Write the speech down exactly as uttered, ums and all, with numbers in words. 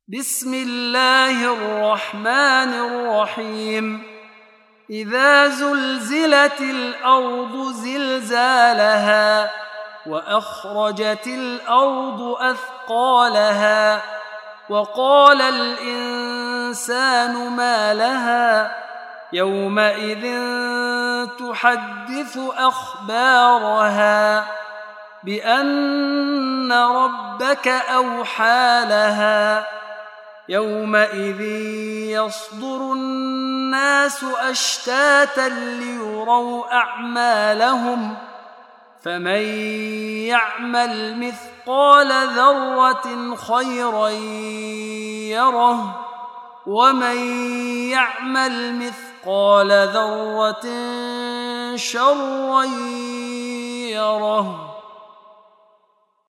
بسم الله الرحمن الرحيم إذا زلزلت الأرض زلزالها وأخرجت الأرض أثقالها وقال الإنسان ما لها يومئذ تحدث أخبارها بأن ربك أوحى لها يومئذ يصدر الناس أشتاتا ليروا أعمالهم فمن يعمل مثقال ذرة خيرا يره ومن يعمل مثقال ذرة شرا يره.